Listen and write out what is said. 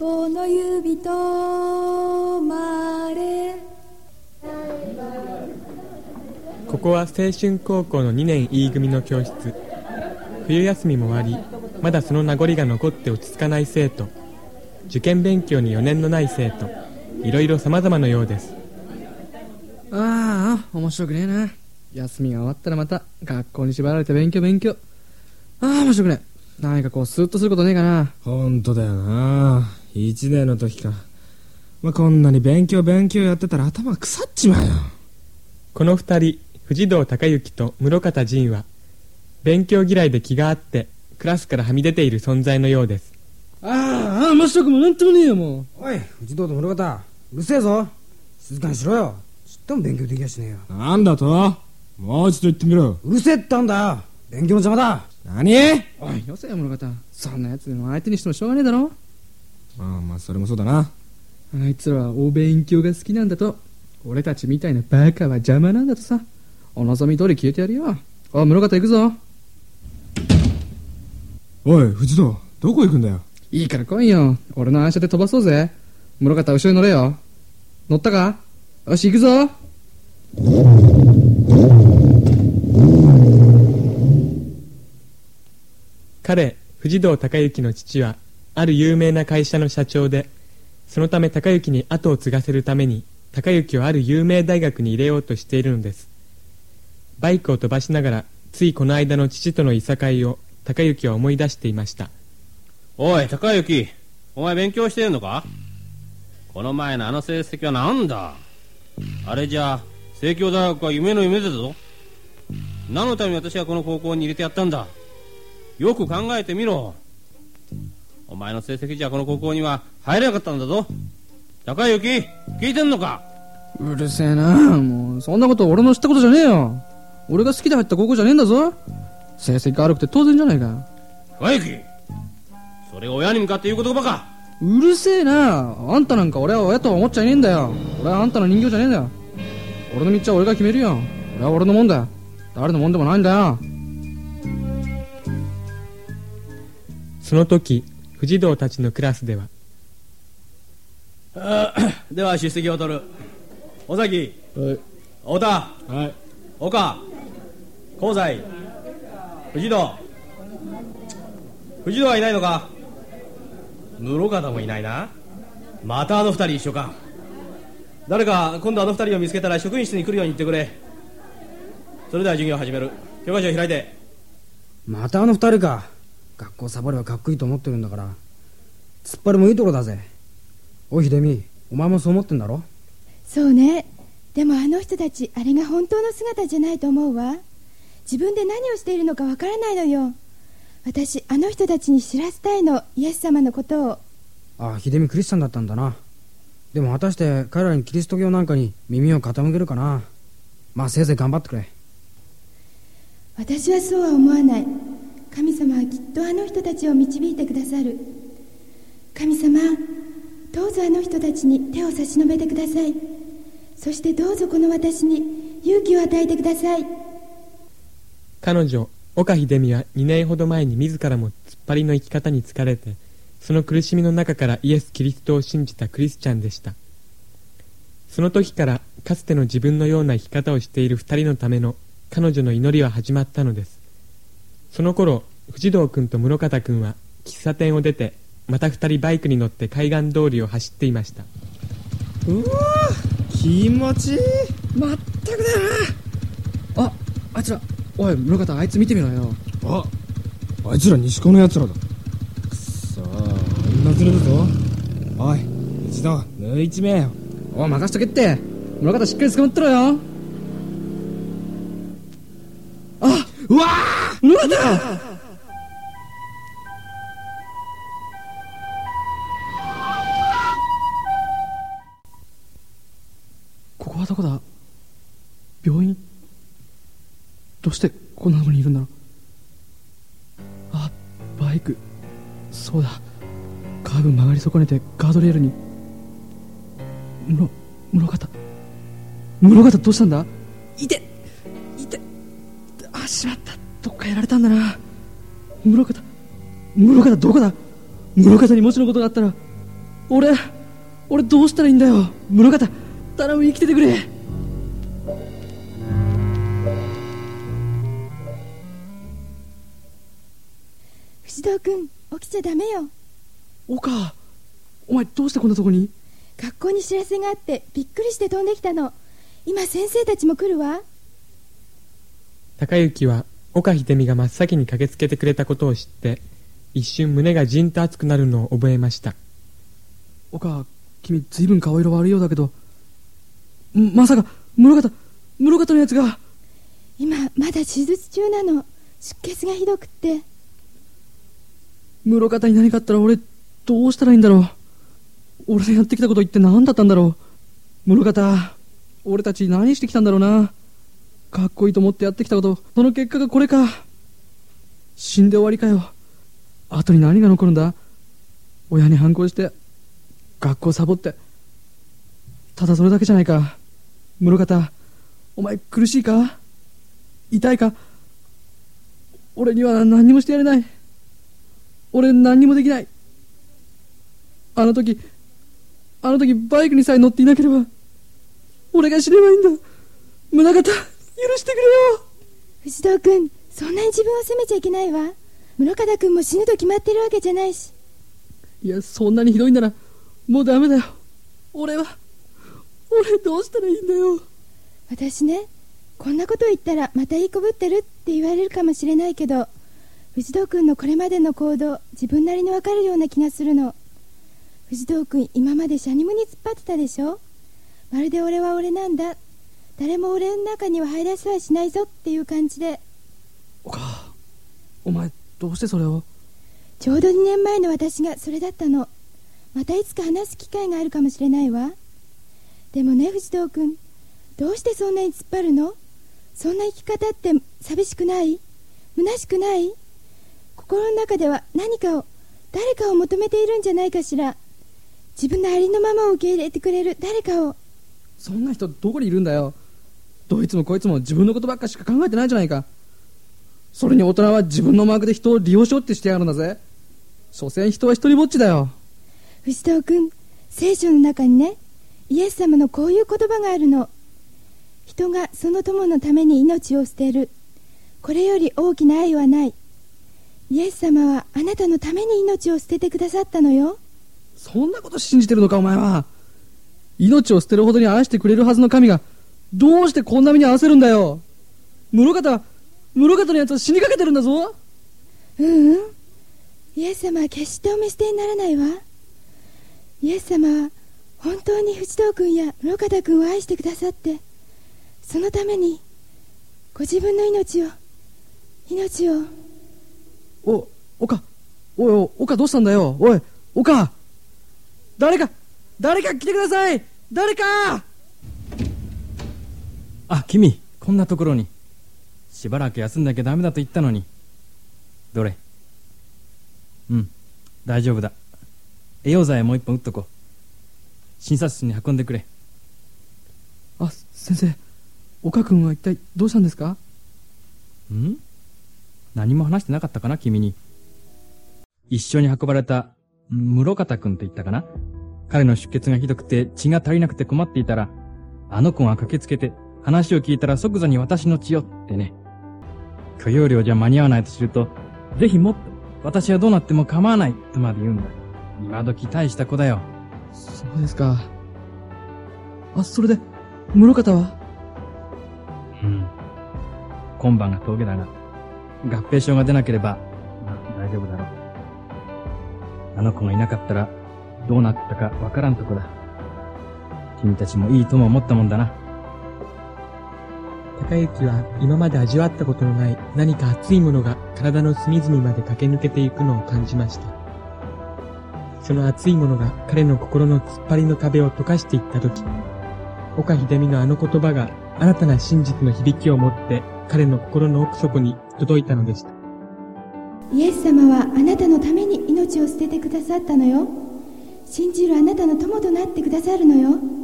この指止まれ。 ここは青春高校の2年 E 組の教室。冬休みも終わり、まだその名残が残って落ち着かない生徒、受験勉強に余念のない生徒、いろいろ様々のようです。 ああ、面白くねえな。休みが終わったらまた学校に縛られて勉強。面白くねえ。何かこうスーッとすることねえかな。 ほんとだよな。1年の時か。こんなに勉強やってたら頭腐っちまうよ。 この二人、藤堂孝之と室方仁は勉強嫌いで気があってクラスからはみ出ている存在のようです。 面白くもなんともねえよ。もうおい、藤堂と室方、うるせえぞ。静かにしろよ。ちっとも勉強できやしねえよ。 なんだと？もう一度言ってみろ。 うるせえって言ったんだよ。勉強の邪魔だ。 何？ おい、よせよ室方。そんなやつの相手にしてもしょうがねえだろ。 それもそうだな。 あいつらはお勉強が好きなんだと。俺たちみたいなバカは邪魔なんだとさ。お望み通り消えてやるよ。おい、室方行くぞ。 おい、藤堂、どこ行くんだよ。 いいから来いよ。俺の愛車で飛ばそうぜ。室方後ろに乗れよ。乗ったか？よし、行くぞ。 彼、藤堂孝之の父はある有名な会社の社長で、そのため孝之に後を継がせるために孝之をある有名大学に入れようとしているのです。バイクを飛ばしながらついこの間の父とのいさかいを孝之は思い出していました。 おい孝之、お前勉強してるのか？この前のあの成績はなんだ？あれじゃ聖教大学は夢の夢だぞ。何のために私はこの高校に入れてやったんだ。よく考えてみろ。お前の成績じゃこの高校には入れなかったんだぞ。孝之、聞いてんのか？ うるせえな。もうそんなこと俺の知ったことじゃねえよ。俺が好きで入った高校じゃねえんだぞ。成績が悪くて当然じゃないか。 孝之、それが親に向かって言う言葉か？ うるせえな。あんたなんか俺は親とは思っちゃいねえんだよ。俺はあんたの人形じゃねえんだよ。俺の道は俺が決めるよ。俺は俺のもんだよ。誰のもんでもないんだよ。 その時、藤堂たちのクラスでは、 では出席を取る。尾崎、 はい。 太田、 はい。 岡、香西、藤堂はいないのか？室方もいないな。またあの二人一緒か。誰か今度あの二人を見つけたら職員室に来るように言ってくれ。それでは授業を始める。教科書を開いて。 またあの二人か。学校サボればかっこいいと思ってるんだから。突っ張りもいいとこだぜ。おい秀美、お前もそう思ってんだろ？ そうね。でもあの人たち、あれが本当の姿じゃないと思うわ。自分で何をしているのかわからないのよ。私、あの人たちに知らせたいの、イエス様のことを。 ああ、秀美クリスチャンだったんだな。でも果たして彼らにキリスト教なんかに耳を傾けるかな。せいぜい頑張ってくれ。 私はそうは思わない。神様はきっとあの人たちを導いてくださる。神様、どうぞあの人たちに手を差し伸べてください。そしてどうぞこの私に勇気を与えてください。 彼女岡秀美は2年ほど前に自らも突っ張りの生き方に疲れて、その苦しみの中からイエス・キリストを信じたクリスチャンでした。その時からかつての自分のような生き方をしている2人のための彼女の祈りは始まったのです。その頃、藤堂君と室方君は喫茶店を出て、また2人バイクに乗って海岸通りを走っていました。 うわ気持ちいい。 まったくだよな。あいつら。おい、室方、あいつ見てみろよ。 あいつら西高のやつらだ。くそー、みんなずれるぞ。おい、一度抜いちめえよ。 おい、任しとけって。室方しっかり捕まってろよ。 うわー、 室方。ここはどこだ？病院？どうしてこんなとこにいるんだろう。バイク。そうだ。カーブ曲がり損ねてガードレールに。室方どうしたんだ？いてしまった。どっかやられたんだな。室方どこだ？室方にもしのことがあったら。 俺どうしたらいいんだよ。室方、頼む、生きててくれ。 藤堂君、起きちゃダメよ。 岡、お前どうしてこんなとこに？ 学校に知らせがあってびっくりして飛んできたの。今先生たちも来るわ。 高之は岡秀美が真っ先に駆けつけてくれたことを知って一瞬胸がじんと熱くなるのを覚えました。 岡、君ずいぶん顔色悪いようだけど、まさか室方のやつが。 今まだ手術中なの。出血がひどくって。 室方に何かあったら俺どうしたらいいんだろう。俺のやってきたこと言って何だったんだろう。室方、俺たち何してきたんだろうな。かっこいいと思ってやってきたこと、その結果がこれか。死んで終わりかよ。後に何が残るんだ。親に反抗して学校サボって、ただそれだけじゃないか。室方、お前苦しいか？痛いか？俺には何にもしてやれない。俺何にもできない。あの時バイクにさえ乗っていなければ俺が死ねばいいんだ。宗方、許してくれよ。 藤堂君、そんなに自分を責めちゃいけないわ。室方君も死ぬと決まってるわけじゃないし。 いや、そんなにひどいんならもうダメだよ。俺どうしたらいいんだよ。 私ね、こんなこと言ったらまたいいこぶってるって言われるかもしれないけど、藤堂君のこれまでの行動、自分なりにわかるような気がするの。藤堂君、今までシャニムに突っ張ってたでしょ。まるで俺は俺なんだ、誰も俺の中には入らせはしないぞっていう感じで。 お前どうしてそれを。 ちょうど2年前の私がそれだったの。またいつか話す機会があるかもしれないわ。でもね、藤堂君、どうしてそんなに突っ張るの？そんな生き方って寂しくない？虚しくない？心の中では何かを、誰かを求めているんじゃないかしら。自分のありのままを受け入れてくれる誰かを。 そんな人どこにいるんだよ。どいつもこいつも自分のことばっかしか考えてないじゃないか。それに大人は自分のマークで人を利用しようってしてやるんだぜ。所詮人は一人ぼっちだよ。 藤堂君、聖書の中にね、イエス様のこういう言葉があるの。人がその友のために命を捨てる、これより大きな愛はない。イエス様はあなたのために命を捨ててくださったのよ。 そんなこと信じてるのかお前は。命を捨てるほどに愛してくれるはずの神がどうしてこんな目に合わせるんだよ。室方のやつは死にかけてるんだぞ。 イエス様は決してお見捨てにならないわ。イエス様は本当に藤堂君や室方君を愛してくださって、そのためにご自分の命を岡どうしたんだよ。おい岡、誰か来てください。誰か。 あ、君こんなところに。しばらく休んなきゃダメだと言ったのに。どれ。大丈夫だ。栄養剤もう一本打っとこう。診察室に運んでくれ。 先生、岡君は一体どうしたんですか？ 何も話してなかったかな、君に。一緒に運ばれた室方君と言ったかな。彼の出血がひどくて血が足りなくて困っていたら、あの子が駆けつけて話を聞いたら即座に私の血をってね。許容量じゃ間に合わないと知ると、ぜひもっと私はどうなっても構わないとまで言うんだ。今時大した子だよ。 そうですか。それで室方は？ 今晩が峠だが、合併症が出なければ大丈夫だろう。あの子がいなかったらどうなったかわからんとこだ。君たちもいいとも思ったもんだな。 高之は今まで味わったことのない何か熱いものが体の隅々まで駆け抜けていくのを感じました。その熱いものが彼の心の突っ張りの壁を溶かしていったとき、岡秀美のあの言葉が新たな真実の響きを持って彼の心の奥底に届いたのでした。 イエス様はあなたのために命を捨ててくださったのよ。信じるあなたの友となってくださるのよ。